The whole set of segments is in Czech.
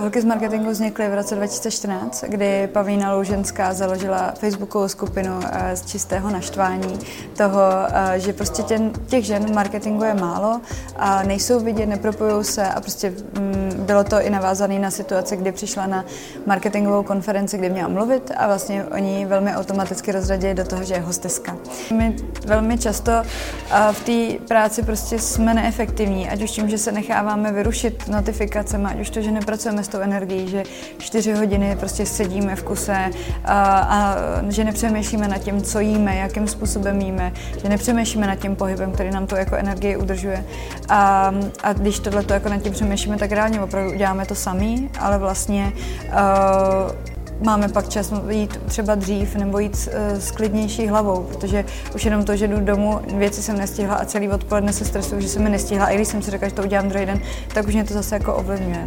Holky z marketingu vznikly v roce 2014, kdy Pavlína Louženská založila facebookovou skupinu z čistého naštvání toho, že prostě těch žen v marketingu je málo a nejsou vidět, nepropojují se a prostě bylo to i navázané na situaci, kdy přišla na marketingovou konferenci, kde měla mluvit a vlastně oni velmi automaticky rozradili do toho, že je hosteska. My velmi často v té práci prostě jsme neefektivní, ať už tím, že se necháváme vyrušit notifikacemi, ať už to, že nepracujeme s tou energií, že 4 hodiny prostě sedíme v kuse a že nepřemýšlíme nad tím, co jíme, jakým způsobem jíme, že nepřemýšlíme nad tím pohybem, který nám tu jako energii udržuje. A když tohleto jako nad tím přemýšlíme, tak reálně opravdu uděláme to samý, ale vlastně máme pak čas jít třeba dřív nebo jít s klidnější hlavou, protože už jenom to, že jdu domů, věci jsem nestihla a celý odpoledne se stresuju, že jsem je nestihla, a i když jsem si řekla, že to udělám druhý den, tak už mě to zase jako ovlivňuje.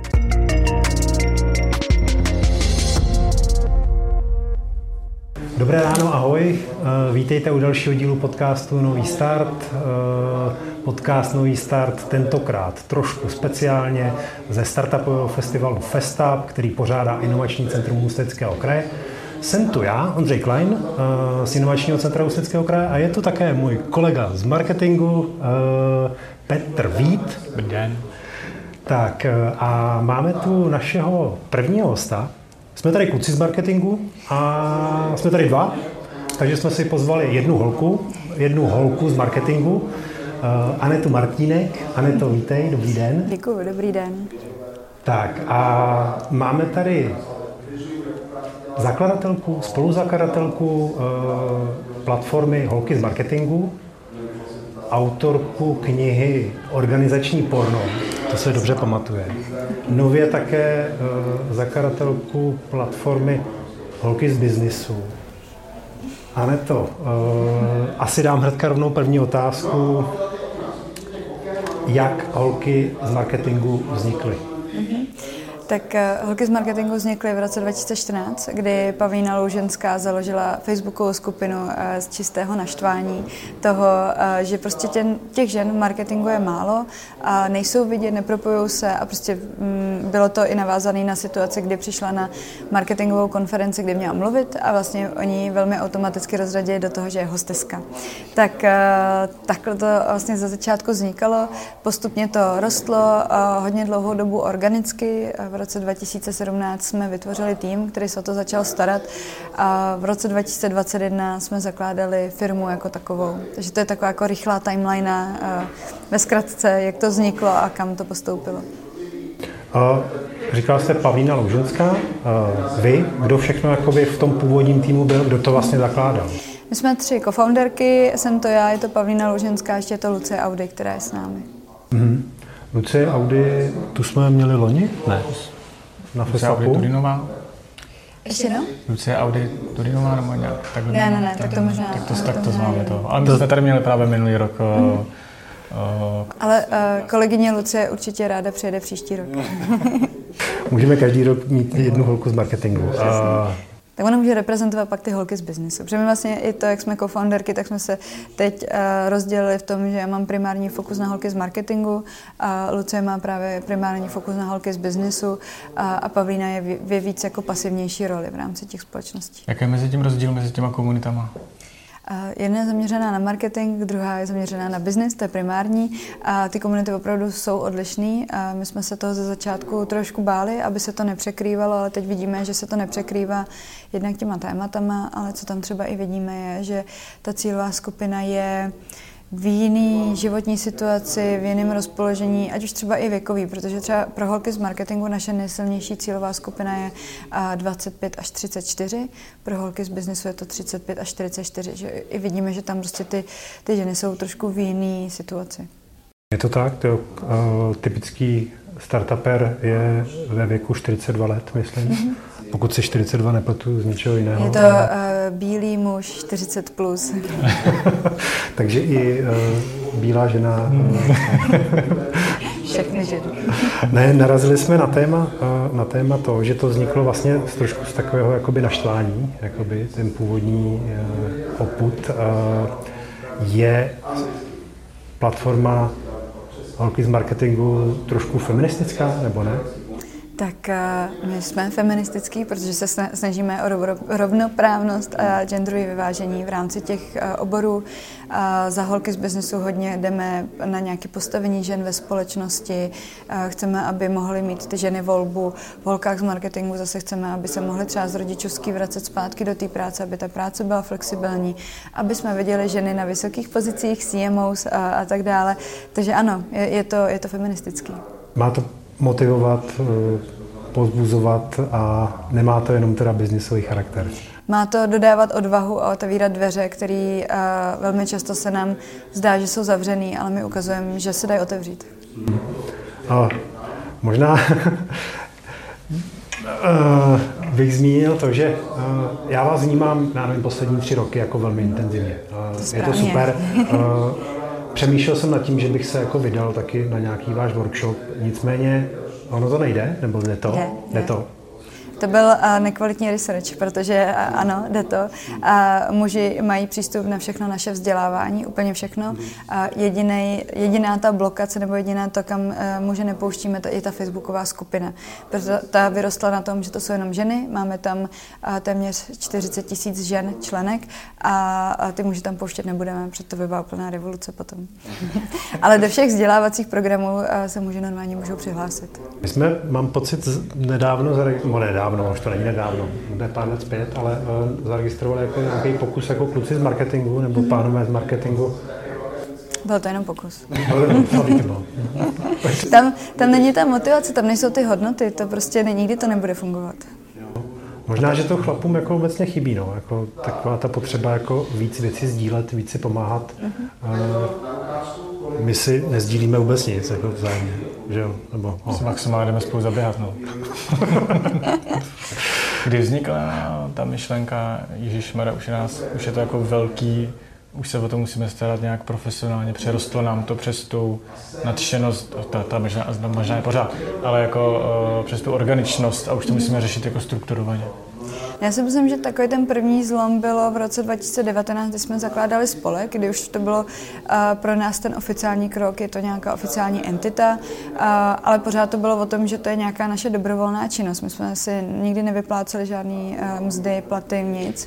Dobré ráno, ahoj. Vítejte u dalšího dílu podcastu Nový start. Podcast Nový start tentokrát trošku speciálně ze startupového festivalu FestUp, který pořádá Inovační centrum Ústeckého kraje. Jsem tu já, Ondřej Klein, z Inovačního centra Ústeckého kraje, a je tu také můj kolega z marketingu, Petr Vít. Dobrý den. Tak a máme tu našeho prvního hosta. Jsme tady kluci z marketingu a jsme tady dva, takže jsme si pozvali jednu holku z marketingu, Anetu Martínek. Aneto, vítej, dobrý den. Děkuji, dobrý den. Tak a máme tady zakladatelku, spoluzakladatelku platformy Holky z marketingu, autorku knihy Organizační porno, to se dobře pamatuje. Nově také zakladatelku platformy Holky z biznisu. Aneto, asi dám hnedka rovnou první otázku. Jak holky z marketingu vznikly? Tak Holky z marketingu vznikly v roce 2014, kdy Pavlína Louženská založila facebookovou skupinu z čistého naštvání toho, že prostě těch žen v marketingu je málo a nejsou vidět, nepropojují se a prostě bylo to i navázané na situaci, kdy přišla na marketingovou konferenci, kde měla mluvit a vlastně oni velmi automaticky rozradili do toho, že je hosteska. Tak takhle to vlastně za začátku vznikalo, postupně to rostlo hodně dlouhou dobu organicky. V roce 2017 jsme vytvořili tým, který se o to začal starat, a v roce 2021 jsme zakládali firmu jako takovou. Takže to je taková jako rychlá timeline ve zkratce, jak to vzniklo a kam to postoupilo. Říkala jste Pavlína Louženská. Vy, kdo všechno jakoby v tom původním týmu byl, kdo to vlastně zakládal? My jsme 3 co-founderky, jsem to já, je to Pavlína Louženská, ještě je to Lucie Audy, která je s námi. Lucie Audy, tu jsme měli loni? Ne. Na Lucie Audy Turinová. Ještě no? Lucie Audy Turinová nebo nějak? Ne, tak to možná. Tak to známe to. Ale my jsme tady měli právě minulý rok. Ale kolegyně Lucie určitě ráda přijede příští rok. Můžeme každý rok mít jednu holku z marketingu. Tak ona může reprezentovat pak ty holky z biznesu. Protože my vlastně i to, jak jsme co-founderky, tak jsme se teď rozdělili v tom, že já mám primární fokus na holky z marketingu a Lucie má právě primární fokus na holky z biznesu a Pavlína je víc jako pasivnější roli v rámci těch společností. Jaký je mezi tím rozdíl mezi těma komunitama? Jedna je zaměřená na marketing, druhá je zaměřená na business, to je primární, a ty komunity opravdu jsou odlišný. A my jsme se toho ze začátku trošku báli, aby se to nepřekrývalo, ale teď vidíme, že se to nepřekrývá jednak těma tématama, ale co tam třeba i vidíme je, že ta cílová skupina je v jiný životní situaci, v jiném rozpoložení, ať už třeba i věkový, protože třeba pro holky z marketingu naše nejsilnější cílová skupina je 25 až 34, pro holky z biznesu je to 35 až 44, že i vidíme, že tam prostě ty ženy jsou trošku v jiný situaci. Je to tak, typický startuper je ve věku 42 let, myslím. Pokud se 42 nepletu z ničeho jiného. Je to bílý muž 40 plus. Takže i bílá žena. Všechny ženy. Ne, narazili jsme na téma to, že to vzniklo vlastně trošku z takového jakoby naštvání, jakoby ten původní popud. Je platforma Holky z marketingu trošku feministická, nebo ne? Tak my jsme feministický, protože se snažíme o rovnoprávnost a genderové vyvážení v rámci těch oborů. Za holky z biznesu hodně jdeme na nějaké postavení žen ve společnosti. Chceme, aby mohly mít ty ženy volbu. V holkách z marketingu zase chceme, aby se mohly třeba z rodičovský vracet zpátky do té práce, aby ta práce byla flexibilní, aby jsme viděli ženy na vysokých pozicích, CMOs a tak dále. Takže ano, je to feministický. Má to motivovat, povzbuzovat a nemá to jenom teda biznisový charakter. Má to dodávat odvahu a otevírat dveře, které velmi často se nám zdá, že jsou zavřený, ale my ukazujeme, že se dají otevřít. Možná bych zmínil to, že já vás vnímám poslední 3 roky jako velmi intenzivně. Je to super. Přemýšlel jsem nad tím, že bych se jako vydal taky na nějaký váš workshop, nicméně ono to nejde, nebo jde to? Jde to. To byl nekvalitní research, protože ano, jde to. Muži mají přístup na všechno naše vzdělávání, úplně všechno. Jediná ta blokace nebo jediná to, kam muže nepouštíme, je ta facebooková skupina. Protože ta vyrostla na tom, že to jsou jenom ženy, máme tam téměř 40 000 žen členek a ty muže tam pouštět nebudeme, protože to by byla úplná revoluce potom. Ale do všech vzdělávacích programů se muži normálně můžou přihlásit. My jsme, mám pocit, nedávno, už to není nedávno, bude pár let zpět, ale zaregistrovali jako nějaký pokus jako kluci z marketingu nebo pánové z marketingu. Byl to jenom pokus. Tam není ta motivace, tam nejsou ty hodnoty, to prostě nikdy to nebude fungovat. Možná, že to chlapům jako obecně chybí, no, jako taková ta potřeba jako víc věcí sdílet, víc si pomáhat. My si nezdílíme vůbec nic, jako vzájemně, že jo? Nebo, maximálně jdeme spolu zaběhat, no. Kdy vznikla ta myšlenka, ježišmarja, už je to jako velký, už se o to musíme starat nějak profesionálně, přerostlo nám to přes tu nadšenost, ta možná je pořád, ale jako přes tu organičnost a už to musíme řešit jako strukturovaně. Já si myslím, že takový ten první zlom bylo v roce 2019, kdy jsme zakládali spolek, kdy už to bylo pro nás ten oficiální krok, je to nějaká oficiální entita, ale pořád to bylo o tom, že to je nějaká naše dobrovolná činnost. My jsme si nikdy nevypláceli žádný mzdy, platy, nic.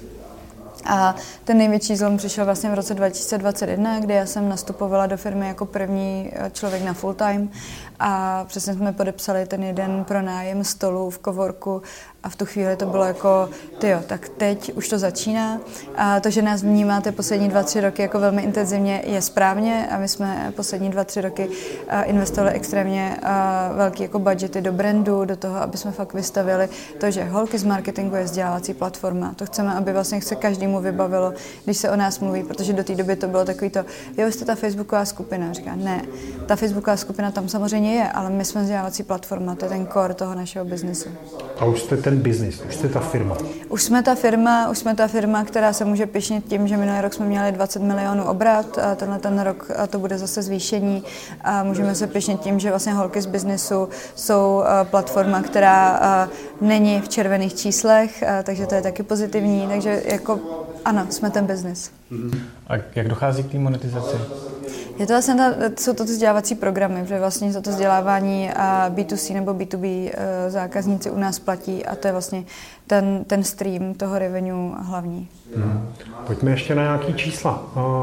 A ten největší zlom přišel vlastně v roce 2021, kdy já jsem nastupovala do firmy jako první člověk na full time a přesně jsme podepsali ten jeden pronájem stolu v coworku a v tu chvíli to bylo jako, tak teď už to začíná. A to, že nás vnímáte poslední 2-3 roky jako velmi intenzivně, je správně a my jsme poslední 2-3 roky investovali extrémně velký jako budgety do brandu, do toho, aby jsme fakt vystavili to, že holky z marketingu je vzdělávací platforma. To chceme, aby vlastně se každému vybavilo, když se o nás mluví, protože do té doby to bylo takový to, jste ta facebooková skupina. Říká, ne, ta facebooková skupina tam samozřejmě je, ale my jsme vzdělávací platforma, to je ten core toho našeho biznesu. A už jste ten biznis, už jste ta firma. Už jsme ta firma, která se může pyšnit tím, že minulý rok jsme měli 20 milionů obrat a ten rok to bude zase zvýšení a můžeme se pyšnit tím, že vlastně holky z biznesu jsou platforma, která není v červených číslech, takže to je taky pozitivní, takže jako ano, jsme ten biznis. A jak dochází k té monetizaci? Je to vlastně jsou to vzdělávací programy, protože vlastně za to vzdělávání B2C nebo B2B zákazníci u nás platí a to je vlastně ten stream toho revenue hlavní. Pojďme ještě na nějaký čísla.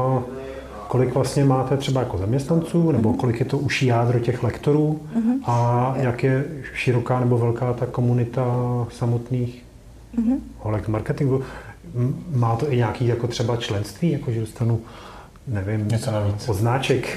Kolik vlastně máte třeba jako zaměstnanců, nebo kolik je to uší jádro těch lektorů a jak je široká nebo velká ta komunita samotných holek marketingu? Má to i nějaký jako třeba členství, jakože dostanu nevím, odznáček.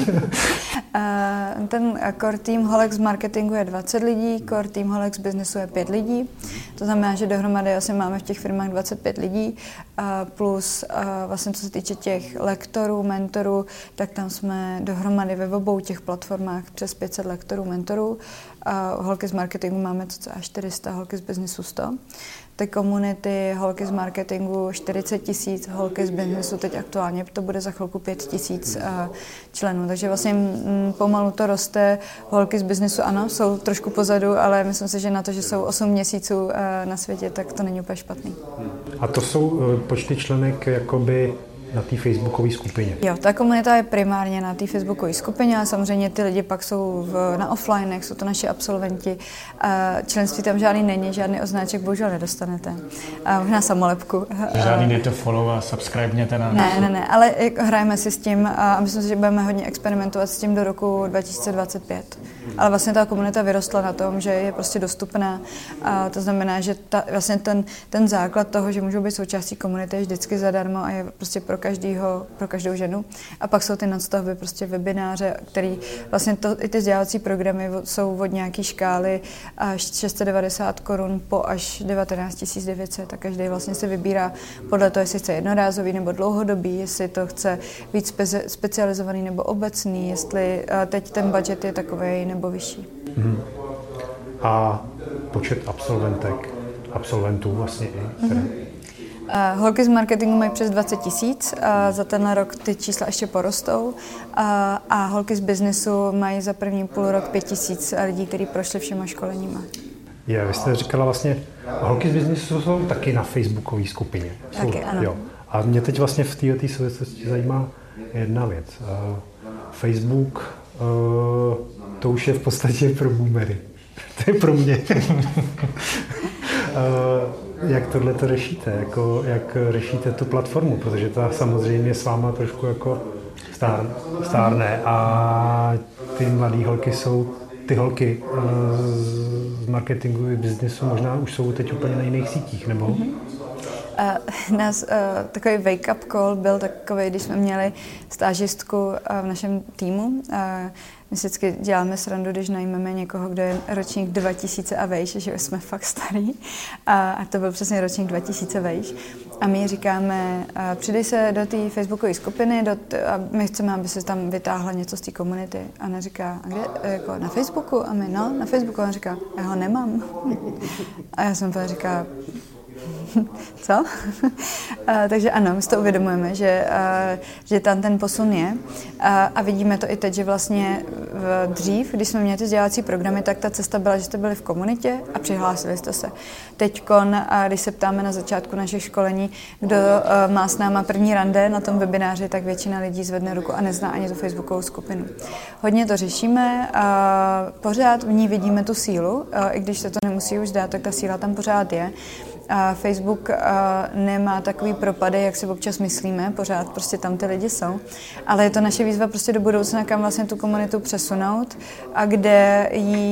Ten core team holek z marketingu je 20 lidí, core team holek z biznesu je 5 lidí. To znamená, že dohromady asi máme v těch firmách 25 lidí, plus vlastně co se týče těch lektorů, mentorů, tak tam jsme dohromady ve obou těch platformách přes 500 lektorů, mentorů. Holky z marketingu máme cca 400, holky z biznesu 100. Ty komunity, holky z marketingu 40 000, holky z biznesu teď aktuálně to bude za chvilku 5 000 členů. Takže vlastně pomalu to roste. Holky z biznesu ano, jsou trošku pozadu, ale myslím si, že na to, že jsou 8 měsíců na světě, tak to není úplně špatný. A to jsou počty členek jakoby na té facebookové skupině. Jo, ta komunita je primárně na té facebookové skupině a samozřejmě ty lidi pak jsou na offlinech, jsou to naši absolventi. Členství tam žádný není, žádný označek bohužel nedostanete. Možná samolepku. Žádný dejte follow a subscribněte na nás. Ne, ale hrajeme si s tím a myslím si, že budeme hodně experimentovat s tím do roku 2025. Ale vlastně ta komunita vyrostla na tom, že je prostě dostupná. A to znamená, že vlastně ten základ toho, že můžou být součástí komunity, je vždycky zadarmo a je prostě pro každou ženu. A pak jsou ty nadstavby, prostě webináře, který vlastně i ty vzdělávací programy jsou od nějaké škály až 690 korun po až 19 900. A každý vlastně se vybírá podle toho, jestli chce jednorázový nebo dlouhodobý, jestli to chce být specializovaný nebo obecný, jestli teď ten budget je takovej nebo vyšší. A počet absolventů vlastně i? Holky z marketingu mají přes 20 000, za tenhle rok ty čísla ještě porostou a holky z biznesu mají za první půl rok 5 000 lidí, kteří prošli všema školeníma. Vy jste říkala vlastně, holky z biznesu jsou taky na facebookové skupině. Taky, ano. Jo. A mě teď vlastně v této souvislosti zajímá jedna věc. Facebook, to už je v podstatě pro boomery. To je pro mě. Jak tohle to řešíte? Jak řešíte tu platformu? Protože ta samozřejmě s váma trošku jako stárne a ty mladé holky jsou, ty holky z marketingu i biznesu možná už jsou teď úplně na jiných sítích, nebo? Takový wake-up call byl takový, když jsme měli stážistku v našem týmu. My si vždycky děláme srandu, když najmeme někoho, kdo je ročník 2000 a vejš, že jsme fakt starý. A to byl přesně ročník 2000 vejš. A my říkáme, přidej se do té facebookové skupiny a my chceme, aby se tam vytáhla něco z té komunity. A ona říká, a kde? Jako na Facebooku? A my, na Facebooku. A ona říká, já ho nemám. A já jsem povedala, říká, co? Takže ano, my si to uvědomujeme, že tam ten posun je a vidíme to i teď, že vlastně dřív, když jsme měli ty vzdělávací programy, tak ta cesta byla, že jste byli v komunitě a přihlásili jste se. Teďkon, když se ptáme na začátku našich školení, kdo má s náma první rande na tom webináři, tak většina lidí zvedne ruku a nezná ani tu facebookovou skupinu. Hodně to řešíme, pořád v ní vidíme tu sílu, i když se to nemusí už dát, tak ta síla tam pořád je. Facebook nemá takový propady, jak si občas myslíme, pořád prostě tam ty lidi jsou, ale je to naše výzva prostě do budoucna, kam vlastně tu komunitu přesunout a kde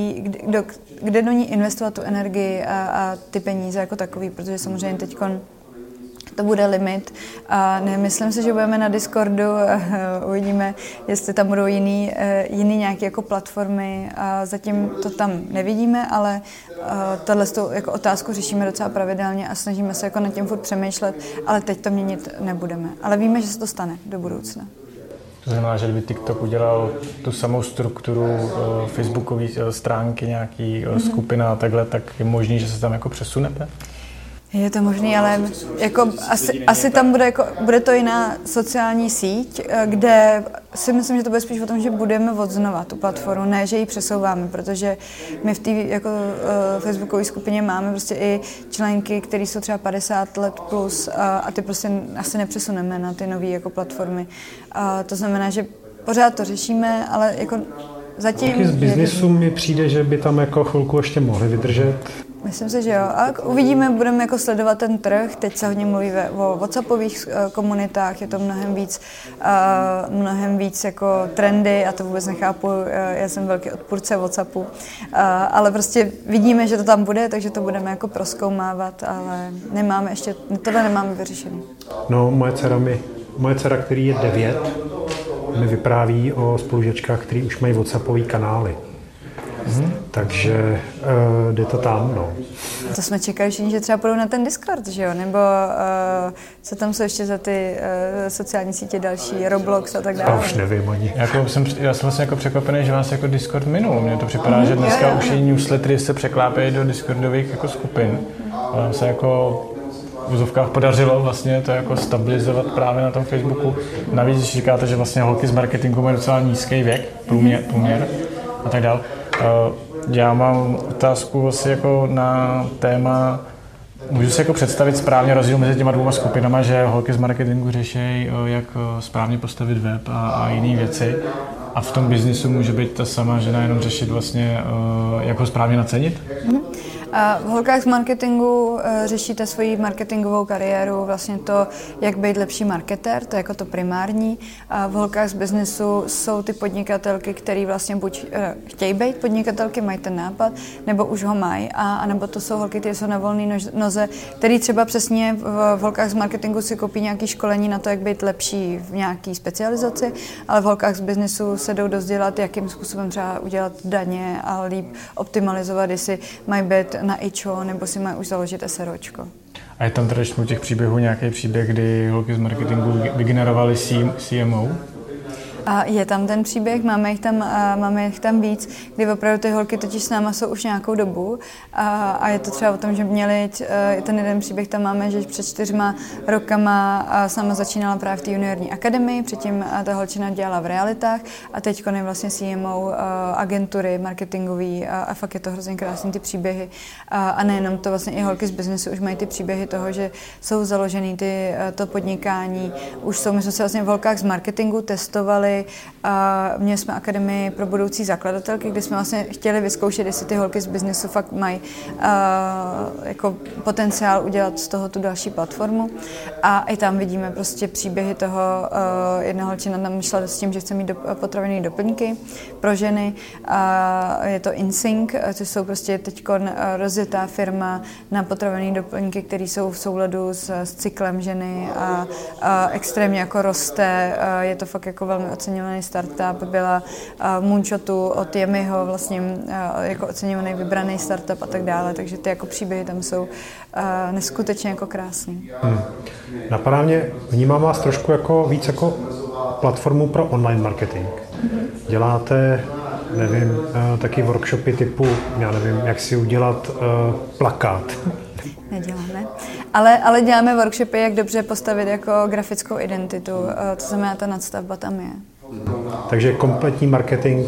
do ní investovat tu energii a ty peníze jako takový, protože samozřejmě teďkon to bude limit a nemyslím si, že budeme na Discordu, uvidíme, jestli tam budou jiný nějaké jako platformy a zatím to tam nevidíme, ale tohle jako otázku řešíme docela pravidelně a snažíme se jako nad tím furt přemýšlet, ale teď to měnit nebudeme. Ale víme, že se to stane do budoucna. To znamená, že kdyby TikTok udělal tu samou strukturu facebookové stránky, nějaký skupina a takhle, tak je možný, že se tam jako přesunete? Je to možný, ale jako asi tam bude to jiná sociální síť, kde si myslím, že to bude spíš o tom, že budeme odznovat tu platformu, ne, že ji přesouváme, protože my v té jako facebookové skupině máme prostě i členky, které jsou třeba 50 let plus a ty prostě asi nepřesuneme na ty nové jako platformy. To znamená, že pořád to řešíme, ale jako zatím... Z biznesu mi přijde, že by tam jako chvilku ještě mohli vydržet. Myslím si, že jo. A uvidíme, budeme jako sledovat ten trh. Teď se hodně mluví o WhatsAppových komunitách, je to mnohem víc jako trendy, a to vůbec nechápu, já jsem velký odpůrce WhatsAppu, ale prostě vidíme, že to tam bude, takže to budeme jako prozkoumávat, ale tohle nemáme vyřešený. No, moje dcera, který je 9, mi vypráví o spolužačkách, který už mají WhatsAppové kanály. Takže jde to tam, no. To jsme čekali všichni, že třeba půjdou na ten Discord, že jo? Nebo co tam jsou ještě za ty sociální sítě další, Roblox a tak dále. Já už nevím ani. Já jsem vlastně jako překvapený, že vás jako Discord minul. Mně to připadá, že dneska už i newslettery se překlápějí do Discordových jako skupin. Ale nám se jako v úzovkách podařilo vlastně to jako stabilizovat právě na tom Facebooku. Navíc, když říkáte, že vlastně holky z marketingu mají docela nízký věk, průměr a tak dále. Já mám otázku vlastně jako na téma můžu si jako představit správně rozdíl mezi těma dvěma skupinama, že holky z marketingu řeší, jak správně postavit web a jiné věci. A v tom biznisu může být ta sama žena jenom řešit vlastně, jak ho správně nacenit? A v holkách z marketingu řešíte svoji marketingovou kariéru, vlastně to, jak být lepší marketér, to je jako to primární. A v holkách z biznesu jsou ty podnikatelky, které vlastně buď chtějí být podnikatelky, mají ten nápad, nebo už ho mají, a nebo to jsou holky, které jsou na volné noze, které třeba přesně v holkách z marketingu si koupí nějaké školení na to, jak být lepší v nějaké specializaci, ale v holkách z biznesu se jdou dozdělat, jakým způsobem třeba udělat daně a líp optimalizovat, jestli mají být na HO, nebo si mají už založit SROčko. A je tam teda u těch příběhů nějaký příběh, kdy holky z marketingu vygenerovaly CMO? A je tam ten příběh, máme jich tam víc, kdy opravdu ty holky totiž s náma jsou už nějakou dobu a je to třeba o tom, že měli ten jeden příběh tam máme, že před 4 rokama sama začínala právě v té juniorní akademii, předtím ta holčina dělala v realitách a teď je vlastně CMO agentury marketingový a fakt je to hrozně krásný ty příběhy a nejenom to, vlastně i holky z biznesu už mají ty příběhy toho, že jsou založený to podnikání, už jsou, my jsme se vlastně v holkách z marketingu testovali. Měli jsme akademii pro budoucí zakladatelky, kde jsme vlastně chtěli vyzkoušet, jestli ty holky z biznesu fakt mají jako potenciál udělat z toho tu další platformu. A i tam vidíme prostě příběhy toho, jedna holčina tam šla s tím, že chce mít potravinné doplňky pro ženy. Je to InSync, což jsou prostě teď rozjetá firma na potravinné doplňky, které jsou v souladu s cyklem ženy a extrémně jako roste. Je to fakt jako velmi oceňovaný startup, byla Moonshotu od Yemiho vlastně jako oceňovaný vybraný startup a tak dále, takže ty jako příběhy tam jsou neskutečně jako krásný. Napadá mě, vnímám vás trošku jako víc jako platformu pro online marketing. Děláte, nevím, taky workshopy typu, já nevím, jak si udělat plakát. Neděláme. Ale děláme workshopy, jak dobře postavit jako grafickou identitu. To znamená, ta nadstavba tam je. Takže kompletní marketing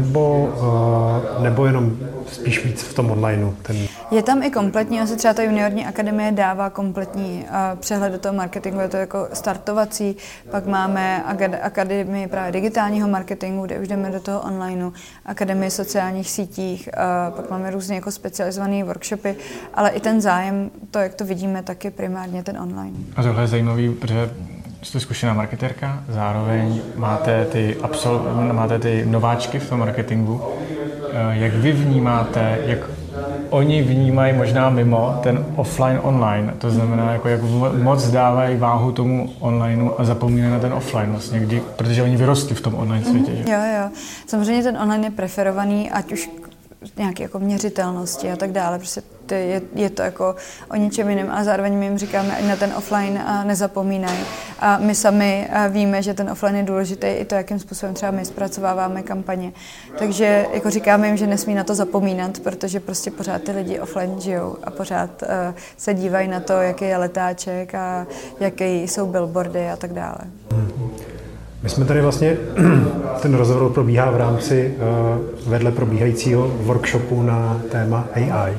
nebo jenom spíš víc v tom onlineu? Je tam i kompletní, asi třeba ta juniorní akademie dává kompletní přehled do toho marketingu, je to jako startovací, pak máme akademii právě digitálního marketingu, kde už jdeme do toho onlineu, akademii sociálních sítích, pak máme různě jako specializované workshopy, ale i ten zájem, to, jak to vidíme, tak je primárně ten online. A tohle je zajímavý, protože jste zkušená marketérka, zároveň máte ty nováčky v tom marketingu. Jak vy vnímáte, jak oni vnímají možná mimo ten offline online, to znamená, jako jak moc dávají váhu tomu onlineu a zapomínají na ten offline vlastně, protože oni vyrostli v tom online světě. Že? Jo. Samozřejmě ten online je preferovaný, ať už nějaké jako měřitelnosti a tak dále. Prostě je to jako o něčem jiném, ale zároveň my jim říkáme, ať na ten offline nezapomínají. A my sami víme, že ten offline je důležitý, i to, jakým způsobem třeba my zpracováváme kampaně. Takže jako říkáme jim, že nesmí na to zapomínat, protože prostě pořád ty lidi offline žijou a pořád se dívají na to, jaký je letáček a jaký jsou billboardy a tak dále. My jsme tady vlastně, ten rozhovor probíhá v rámci vedle probíhajícího workshopu na téma AI.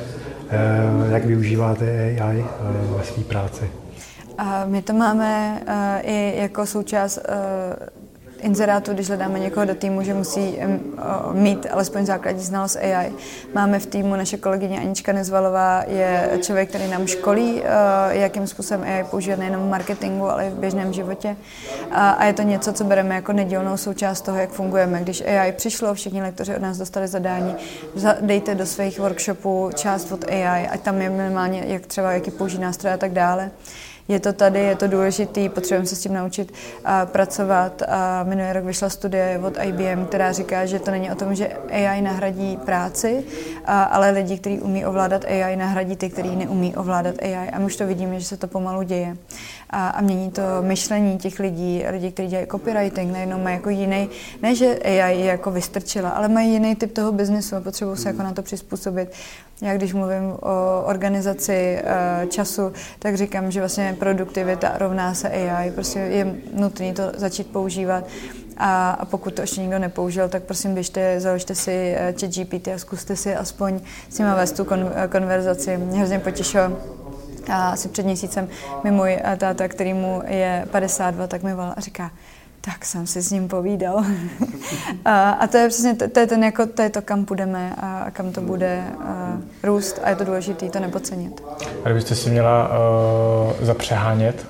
Jak využíváte AI ve své práci? My to máme i jako součást inzerátu, když hledáme někoho do týmu, že musí mít alespoň základní znalost AI. Máme v týmu naše kolegyně Anička Nezvalová, je člověk, který nám školí, jakým způsobem AI používat nejenom v marketingu, ale i v běžném životě. A je to něco, co bereme jako nedílnou součást toho, jak fungujeme. Když AI přišlo, všichni lektoři od nás dostali zadání, dejte do svých workshopů část od AI, ať tam je minimálně, jak třeba jaký použít nástroje a tak dále. Je to tady, je to důležitý, potřebujeme se s tím naučit pracovat. Minulý rok vyšla studie od IBM, která říká, že to není o tom, že AI nahradí práci, ale lidi, kteří umí ovládat AI, nahradí ty, kteří neumí ovládat AI. A my už to vidíme, že se to pomalu děje. A mění to myšlení těch lidí, kteří dělají copywriting, najednou mají jako jiný, ne že AI je jako vystrčila, ale mají jiný typ toho biznesu a potřebují se jako na to přizpůsobit. Já když mluvím o organizaci času, tak říkám, že vlastně produktivita rovná se AI, prostě je nutné to začít používat. A pokud to ještě nikdo nepoužil, tak prosím běžte, založte si ChatGPT a zkuste si aspoň s nimi vést tu konverzaci. Mě hrozně potěšilo, A asi před měsícem mi můj táta, který mu je 52, tak mi volal a říká, tak jsem si s ním povídal. A to je přesně, to je to, kam půjdeme a kam to bude růst a je to důležité to nepodcenit. A kdybyste si měla zapřehánět,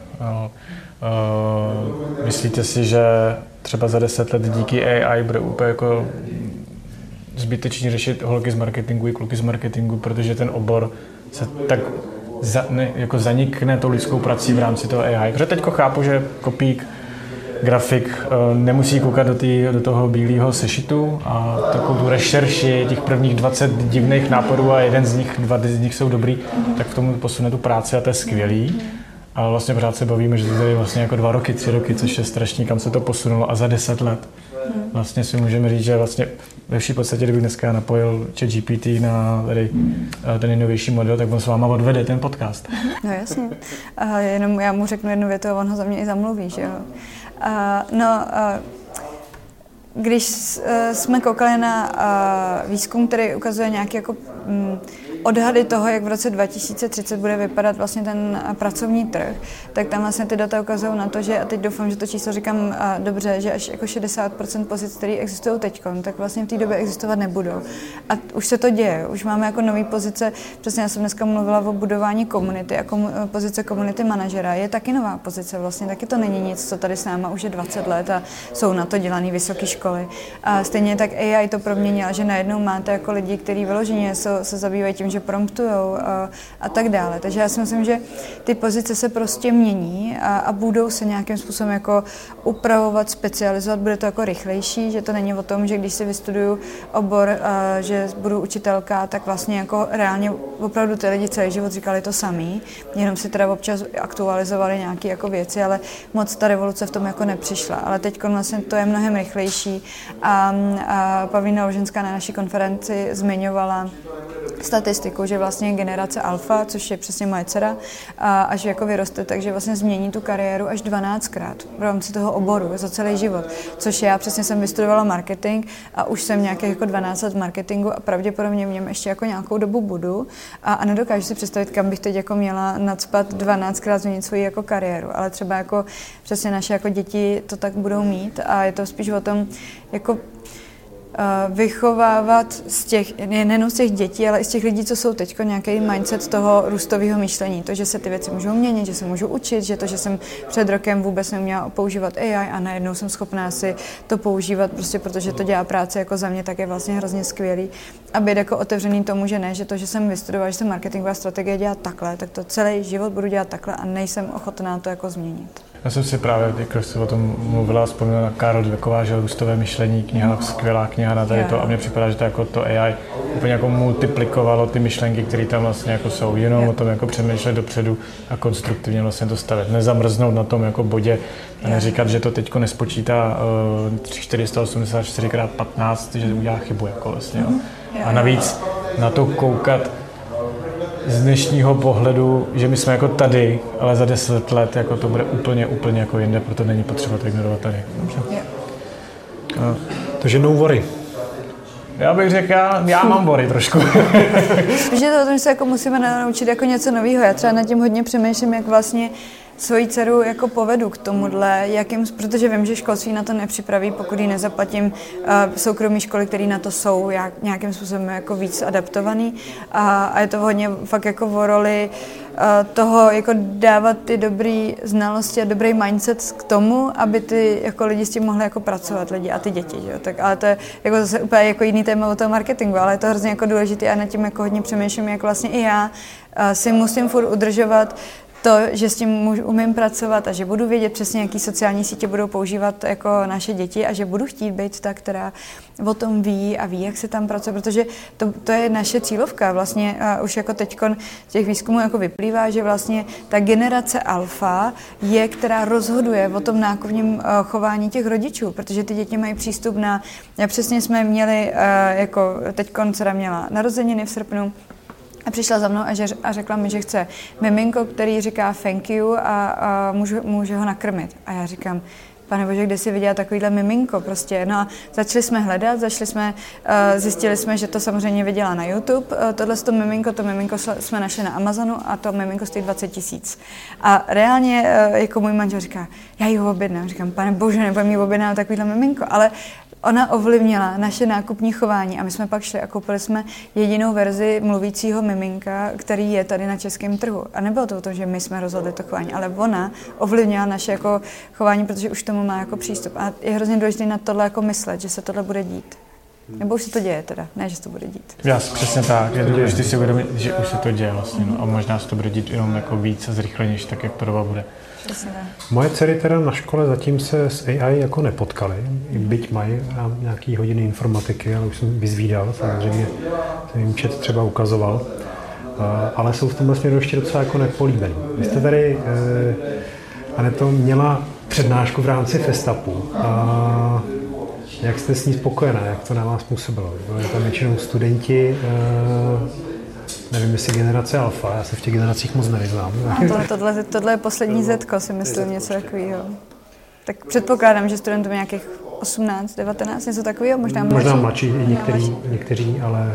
myslíte si, že třeba za 10 let díky AI bude úplně jako zbytečně řešit holky z marketingu i kluky z marketingu, protože ten obor se tak jako zanikne tou lidskou prací v rámci toho AI. Protože teďko chápu, že kopík, grafik nemusí koukat do toho bílého sešitu a takovou tu rešerši těch prvních 20 divných nápadů a dva z nich jsou dobrý, tak v tomu posune tu práci a to je skvělý. Ale vlastně pořád se bavíme, že to tady vlastně jako 2 roky, 3 roky, což je strašný, kam se to posunulo a za 10 let vlastně si můžeme říct, že vlastně ve vší podstatě, kdybych dneska napojil ChatGPT na tady ten nejnovější model, tak on s váma odvede ten podcast. No jasně. A jenom já mu řeknu jednu větu a on ho za mě i zamluví, že jo. Když jsme koukali na výzkum, který ukazuje nějaký jako odhady toho, jak v roce 2030 bude vypadat vlastně ten pracovní trh, tak tam vlastně ty data ukazují na to, že, a teď doufám, že to číslo říkám dobře, že až jako 60% pozic, které existují teď, tak vlastně v té době existovat nebudou. A už se to děje, už máme jako nový pozice, přesně já jsem dneska mluvila o budování komunity a pozice community manažera je taky nová pozice, vlastně taky to není nic, co tady s náma už je 20 let a jsou na to dělané vysoké školy. A stejně tak AI to proměnila, že najednou máte jako lidi, kteří vyloženě se zabývají tím, že promptujou a tak dále. Takže já si myslím, že ty pozice se prostě mění a budou se nějakým způsobem jako upravovat, specializovat, bude to jako rychlejší, že to není o tom, že když si vystuduju obor, že budu učitelka, tak vlastně jako reálně opravdu ty lidi celý život říkali to samý, jenom si teda občas aktualizovali nějaké jako věci, ale moc ta revoluce v tom jako nepřišla. Ale teď vlastně to je mnohem rychlejší a Pavlína Loženská na naší konferenci zmiňovala statistiku, že vlastně generace alfa, což je přesně moje dcera, až jako vyroste, takže vlastně změní tu kariéru až 12krát v rámci toho oboru za celý život, což já přesně jsem vystudovala marketing a už jsem nějakých jako 12 let v marketingu a pravděpodobně v něm ještě jako nějakou dobu budu a nedokážu si představit, kam bych teď jako měla nacpat 12krát změnit svoji jako kariéru, ale třeba jako přesně naše jako děti to tak budou mít a je to spíš o tom jako vychovávat z těch, nejenom z těch dětí, ale i z těch lidí, co jsou teď, nějaký mindset toho růstového myšlení. To, že se ty věci můžou měnit, že se můžu učit, že to, že jsem před rokem vůbec neuměla používat AI a najednou jsem schopná si to používat, prostě protože to dělá práci jako za mě, tak je vlastně hrozně skvělý. A být jako otevřený tomu, že ne, že to, že jsem vystudovala, že jsem marketingová strategie dělat takhle, tak to celý život budu dělat takhle a nejsem ochotná to jako změnit. Já jsem si právě, když jsi o tom mluvila, vzpomněla na Karol Dweková, že růstové myšlení, kniha, skvělá kniha na tady to a mně připadá, že to jako to AI úplně jako multiplikovalo ty myšlenky, které tam vlastně jako jsou, jenom o tom jako přemýšlet dopředu a konstruktivně vlastně to stavět. Nezamrznout na tom jako bodě a neříkat, že to teďko nespočítá 484x15, že udělá chybu jako vlastně. A navíc na to koukat z dnešního pohledu, že my jsme jako tady, ale za 10 let jako to bude úplně jako jinde, proto není potřeba to ignorovat tady. Takže no worry. Já bych řekl, já mám worry trošku. Protože to o tom, že se jako musíme naučit jako něco nového. Já třeba nad tím hodně přemýšlím, jak vlastně svoji dceru jako povedu k tomuhle, protože vím, že školství na to nepřipraví, pokud ji nezaplatím soukromé školy, které na to jsou nějakým způsobem jako víc adaptovaný. A je to hodně fakt jako o roli toho jako dávat ty dobré znalosti a dobrý mindset k tomu, aby ty jako lidi s tím mohli jako pracovat, lidi a ty děti. Že? Tak, ale to je jako zase úplně jako jiný téma o toho marketingu, ale je to hrozně jako důležité a nad tím jako hodně přemýšlím, jak vlastně i já si musím furt udržovat to, že s tím umím pracovat a že budu vědět přesně, jaký sociální sítě budou používat jako naše děti a že budu chtít být ta, která o tom ví a ví, jak se tam pracuje, protože to je naše cílovka. Vlastně už jako teďkon z těch výzkumů jako vyplývá, že vlastně ta generace alfa je, která rozhoduje o tom nákupním chování těch rodičů, protože ty děti mají přístup na, přesně jsme měli, jako teďkon dcera měla narozeniny v srpnu, a přišla za mnou a řekla mi, že chce miminko, který říká thank you a může ho nakrmit. A já říkám, pane bože, kde si viděla takovýhle miminko prostě. No a začali jsme hledat, zjistili jsme, že to samozřejmě viděla na YouTube. To miminko jsme našli na Amazonu a to miminko stojí 20 000. A reálně jako můj manžel říká, já ji ho objednám. Říkám, pane bože, nebudem jí objednat takovýhle miminko, ale ona ovlivnila naše nákupní chování a my jsme pak šli a koupili jsme jedinou verzi mluvícího miminka, který je tady na českém trhu. A nebylo to o tom, že my jsme rozhodli to chování, ale ona ovlivnila naše jako chování, protože už tomu má jako přístup. A je hrozně důležité na tohle jako myslet, že se tohle bude dít. Nebo už se to děje teda, ne, že se to bude dít. Já přesně tak, je důležité si uvědomit, že už se to děje vlastně, no, a možná se to bude dít jenom jako víc a zrychlenější, tak jak to doba bude. Moje dcery teda na škole zatím se s AI jako nepotkaly, byť mají nějaký hodiny informatiky, ale už jsem vyzvídal, samozřejmě jsem jim chat třeba ukazoval, ale jsou v tomhle směru ještě docela jako nepolíbený. Vy jste tady, Aneto, měla přednášku v rámci Festapu. Jak jste s ní spokojená, jak to na vás působilo? Byli tam většinou studenti, nevím, jestli generace alfa, já se v těch generacích moc nevyznám. Tohle je poslední zetko, si myslím, něco takového. Tak předpokládám, že studentům nějakých 18, 19, něco takového, možná mladší někteří, ale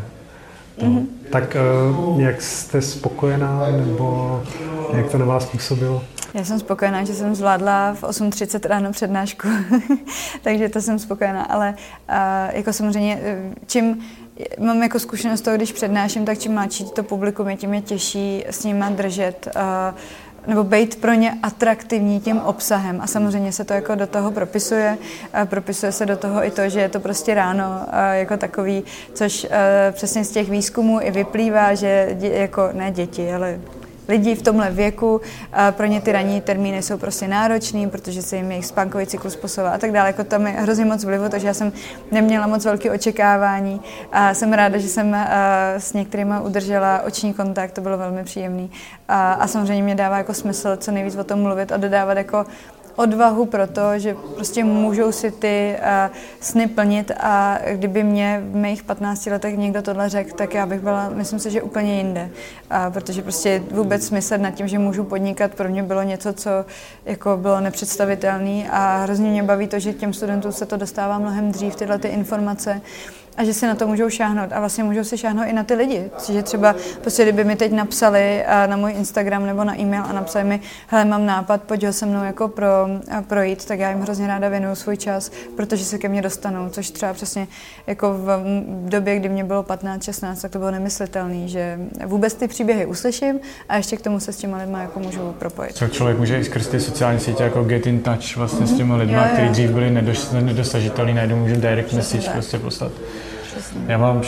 tak jak jste spokojená, nebo jak to na vás působilo? Já jsem spokojená, že jsem zvládla v 8:30 ráno přednášku, takže to jsem spokojená, ale jako samozřejmě, čím mám jako zkušenost toho, když přednáším, tak čím mladší to publikum je, tím je těžší s nima držet, nebo být pro ně atraktivní tím obsahem. A samozřejmě se to jako do toho propisuje. Propisuje se do toho i to, že je to prostě ráno jako takový, což přesně z těch výzkumů i vyplývá, že jako ne děti, ale lidi v tomhle věku, pro ně ty ranní termíny jsou prostě náročný, protože se jim jejich spánkový cyklus posouvá a tak dále. Jako tam je hrozně moc vlivu, takže já jsem neměla moc velké očekávání a jsem ráda, že jsem s některými udržela oční kontakt, to bylo velmi příjemný. A samozřejmě mě dává jako smysl co nejvíc o tom mluvit a dodávat jako odvahu pro to, že prostě můžou si ty sny plnit a kdyby mě v mých 15 letech někdo tohle řekl, tak já bych byla, myslím si, že úplně jinde. Protože prostě vůbec myslet nad tím, že můžu podnikat, pro mě bylo něco, co jako bylo nepředstavitelné a hrozně mě baví to, že těm studentům se to dostává mnohem dřív, tyhle ty informace, a že si na to můžou šáhnout a vlastně můžou si šáhnout i na ty lidi. Že třeba prostě, kdyby mi teď napsali na můj Instagram nebo na e-mail a napsali mi, hele, mám nápad, pojď ho se mnou jako projít, tak já jim hrozně ráda věnuju svůj čas, protože se ke mně dostanou, což třeba přesně jako v době, kdy mě bylo 15, 16, tak to bylo nemyslitelné, že vůbec ty příběhy uslyším a ještě k tomu se s těma lidma jako můžu propojit. Co člověk může i skrz ty sociální sítě jako get in touch vlastně s těma lidma, kteří dřív byli nedosažitelní, najednou můžu direct message prostě poslat. Já mám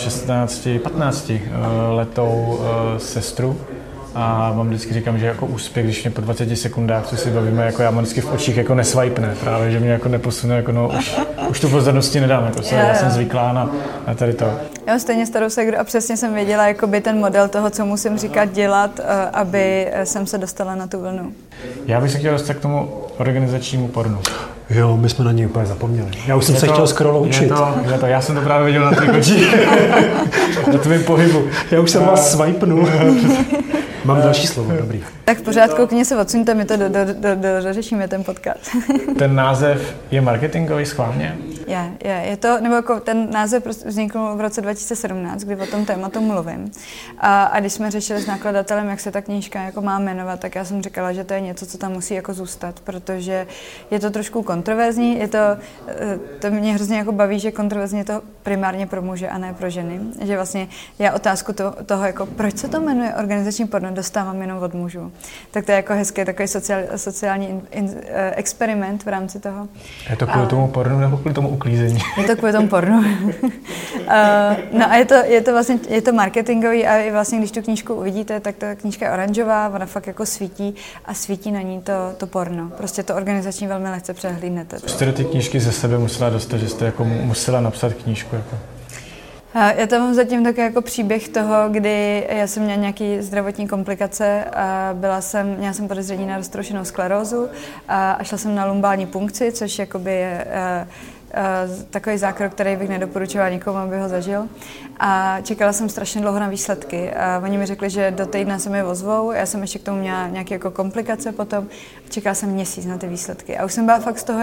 15 letou sestru a mám vždycky říkám, že jako úspěch, když mě po 20 sekundách, co si bavíme, jako já mám vždycky v očích jako neswipne, právě, že mě jako neposune, jako no už tu pozornosti nedám, jako já jsem zvyklá na tady to. Já mám stejně starou segru a přesně jsem věděla jakoby ten model toho, co musím říkat, dělat, aby jsem se dostala na tu vlnu. Já bych se chtěl dostat k tomu organizačnímu pornu. Jo, my jsme na něj úplně zapomněli. Já už jsem se chtěl skoro učit. Já jsem to právě viděl na tvých očích. Na tvém pohybu. Já už jsem vás swipenul. Mám další slovo, dobrý. Tak v pořádku, klidně se odsuňte, my to dořešíme ten podcast. Ten název je marketingový schválně? Je to, nebo jako ten název vznikl v roce 2017, kdy o tom tématu mluvím. A když jsme řešili s nakladatelem, jak se ta knížka jako má jmenovat, tak já jsem říkala, že to je něco, co tam musí jako zůstat, protože je to trošku kontroverzní, to mě hrozně jako baví, že kontroverzně je to primárně pro muže a ne pro ženy. Že vlastně já otázku toho jako proč se to jmenuje organizační porno, dostávám jenom od mužů. Tak to je jako hezký takový sociální experiment v rámci toho. Je to kvůli tomu pornu nebo kvůli tomu uklízení? Je to kvůli tomu pornu. No a je to marketingový a vlastně, když tu knížku uvidíte, tak ta knížka je oranžová, ona fakt jako svítí a svítí na ní to porno. Prostě to organizační velmi lehce přehlídnete. Jste do té knížky ze sebe musela dostat, že jste jako musela napsat knížku? Jako? Já tam mám zatím takový jako příběh toho, kdy já jsem měla nějaké zdravotní komplikace a měla jsem podezření na roztroušenou sklerózu a šla jsem na lumbální punkci, což jakoby je takový zákrok, který bych nedoporučovala nikomu, aby ho zažil. A čekala jsem strašně dlouho na výsledky. A oni mi řekli, že do týdne se mi ozvou, já jsem ještě k tomu měla nějaké jako komplikace potom. Čekala jsem měsíc na ty výsledky. A už jsem byla fakt z toho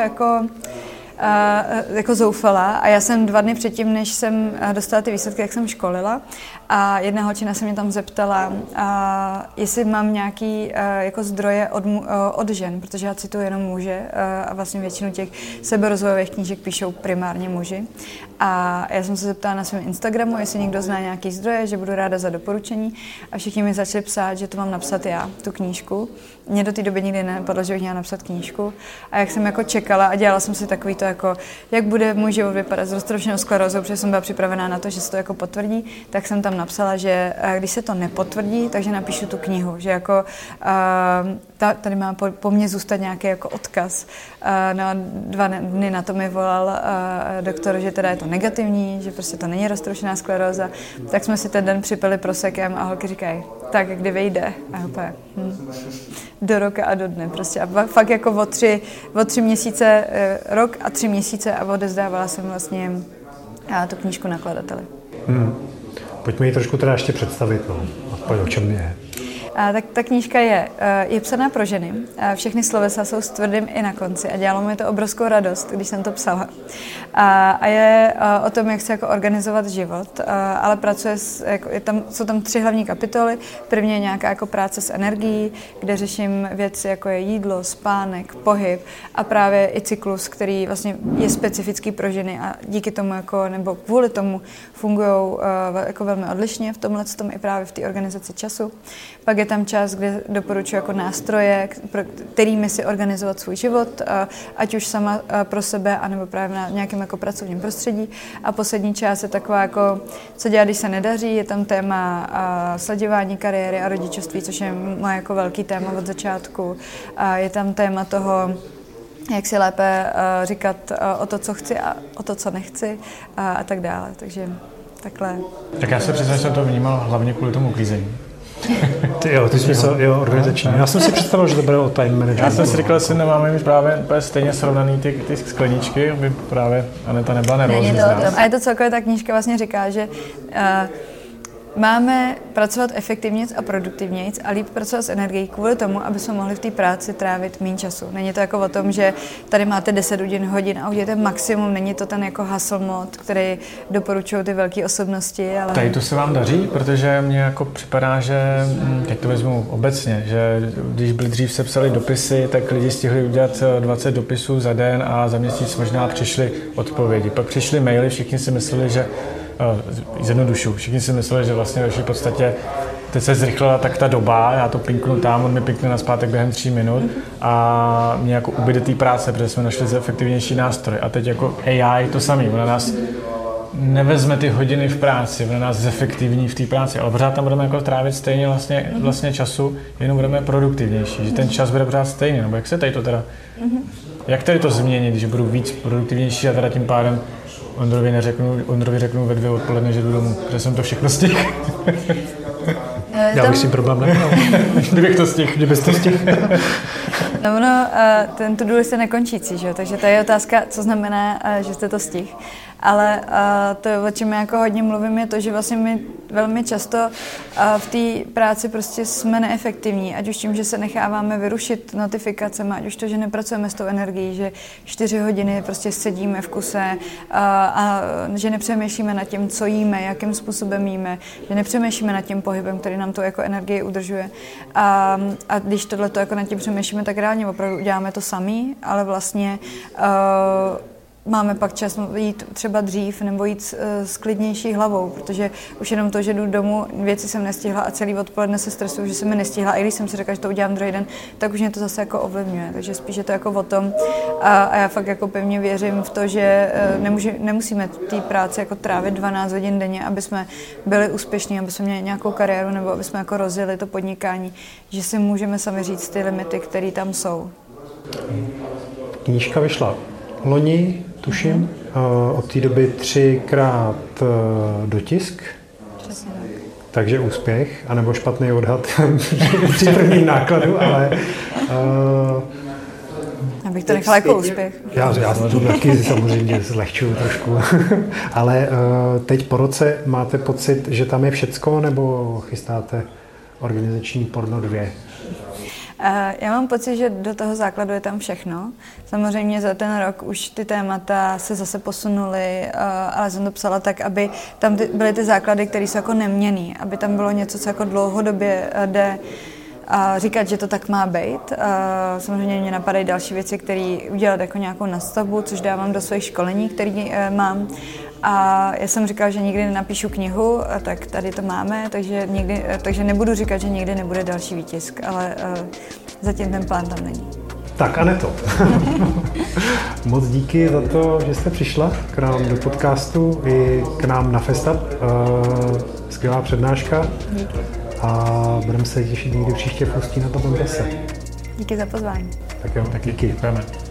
jako zoufala a já jsem 2 dny předtím, než jsem dostala ty výsledky, jak jsem školila a jedna holčina se mě tam zeptala, jestli mám nějaký jako zdroje od žen, protože já cituji jenom muže a vlastně většinu těch seberozvojových knížek píšou primárně muži. A já jsem se zeptala na svém Instagramu, jestli někdo zná nějaký zdroje, že budu ráda za doporučení a všichni mi začali psát, že to mám napsat já, tu knížku. Mně do té doby nikdy nenapadlo, že bych měla napsat knížku a jak jsem jako čekala a dělala jsem si takový to jako, jak bude můj život vypadat s roztroušenou sklerózou, protože jsem byla připravená na to, že se to jako potvrdí, tak jsem tam napsala, že když se to nepotvrdí, takže napíšu tu knihu, že jako tady má po mně zůstat nějaký jako odkaz. No a 2 dny na to mi volal doktor, že teda je to negativní, že prostě to není roztroušená skleróza, tak jsme si ten den připili prosekem a holky říkají, tak kdy vyjde? A úplně, do roka a do dne prostě. A fakt jako o 3 měsíce, rok a 3 měsíce a odezdávala jsem vlastně tu knížku nakladateli. Pojďme ji trošku teda ještě představit, aspoň o čem je. Tak ta knížka je psaná pro ženy. Všechny slovesa jsou s tvrdým i na konci a dělalo mi to obrovskou radost, když jsem to psala. A je o tom, jak se jako organizovat život, ale jsou tam 3 hlavní kapitoly. První je nějaká jako práce s energií, kde řeším věci, jako je jídlo, spánek, pohyb a právě i cyklus, který vlastně je specifický pro ženy a díky tomu nebo kvůli tomu fungují jako velmi odlišně v tomhletom i právě v té organizaci času. Pak je tam čas, kde doporučuji jako nástroje, kterými si organizovat svůj život, ať už sama pro sebe, anebo právě na nějakém jako pracovním prostředí. A poslední část je taková jako, co dělat, když se nedaří. Je tam téma sledování kariéry a rodičovství, což je moje jako velký téma od začátku. Je tam téma toho, jak si lépe říkat o to, co chci a o to, co nechci a tak dále. Takže takhle. Tak já se přiznám, že jsem to vnímal hlavně kvůli tomu uklízení. Ty jsi myslel, organizační. Já jsem si představil, že to bude o time managementu. Já jsem si říkal, že nemáme už právě stejně srovnaný ty skleničky, aby právě Aneta nebyla nervózní. A je to celkově, ta knížka vlastně říká, že máme pracovat efektivněji a produktivněji a líp pracovat s energií kvůli tomu, aby jsme mohli v té práci trávit méně času. Není to jako o tom, že tady máte 10 hodin a uděláte maximum, není to ten jako hustle mod, který doporučují ty velké osobnosti. Ale... Tady to se vám daří, protože mně jako připadá, že, teď to vezmu obecně, že když byli dřív se psali dopisy, tak lidi stihli udělat 20 dopisů za den a za měsíc možná přišly odpovědi. Pak přišly maily, všichni si mysleli, že zjednodušu. Všichni si mysleli, že vlastně v podstatě teď se zrychlila tak ta doba, já to pinknu tam, on mi pinkne nazpátek během 3 minut a mě jako ubyde té práce, protože jsme našli efektivnější nástroj. A teď jako AI to samý, ona nás nevezme ty hodiny v práci, ona nás zefektivní v té práci, ale pořád tam budeme jako trávit stejně vlastně času, jenom budeme produktivnější, že ten čas bude pořád stejný, nebo jak se tady to teda, jak tady to změnit, když budu víc produktivnější a teda tím pádem Ondrovi řeknu ve 2 odpoledne, že jdu domů, že jsem to všechno stihl. Já bych si problém neměl. Kdybych to stihl. Kdybys to stihl. No, ten to-do list je nekončící, že? Takže to je otázka, co znamená, že jste to stihl. Ale to, o čem já jako hodně mluvím, je to, že vlastně my velmi často v té práci prostě jsme neefektivní, ať už tím, že se necháváme vyrušit notifikacemi, ať už to, že nepracujeme s tou energií, že 4 hodiny prostě sedíme v kuse a že nepřemýšlíme nad tím, co jíme, jakým způsobem jíme, že nepřemýšlíme nad tím pohybem, který nám to jako energii udržuje. A když tohleto jako nad tím přemýšlíme, tak reálně opravdu uděláme to samý, ale vlastně máme pak čas jít třeba dřív nebo jít s klidnější hlavou, protože už jenom to, že jdu domů, věci jsem nestihla a celý odpoledne se stresuju, že jsem je nestihla. A i když jsem si řekla, že to udělám druhý den, tak už mě to zase jako ovlivňuje. Takže spíš je to jako o tom. A já fakt jako pevně věřím v to, že nemusíme té práci jako trávit 12 hodin denně, aby jsme byli úspěšní, aby jsme měli nějakou kariéru nebo aby jsme jako rozjeli to podnikání, že si můžeme sami říct ty limity, které tam jsou. Knížka vyšla loni, tuším, od té doby 3krát dotisk. Přesně tak. Takže úspěch, anebo špatný odhad při prvním nákladu, ale... abych to nechala jako úspěch. Já to taky samozřejmě zlehčuju trošku. Ale teď po roce máte pocit, že tam je všecko, nebo chystáte organizační porno 2? Já mám pocit, že do toho základu je tam všechno. Samozřejmě za ten rok už ty témata se zase posunuly, ale jsem to psala tak, aby tam byly ty základy, které jsou jako neměnný, aby tam bylo něco, co jako dlouhodobě jde a říkat, že to tak má být. Samozřejmě mě napadají další věci, které udělat jako nějakou nastavbu, což dávám do svých školení, které mám. A já jsem říkala, že nikdy nenapíšu knihu, tak tady to máme, takže nebudu říkat, že nikdy nebude další výtisk, ale zatím ten plán tam není. Tak, Aneto, moc díky za to, že jste přišla k nám do podcastu i k nám na FestUp. Skvělá přednáška. Díky. A budeme se těšit někdy příště v Ústí nad Labem zase. Díky za pozvání. Tak jo, Taky díky. Děkujeme.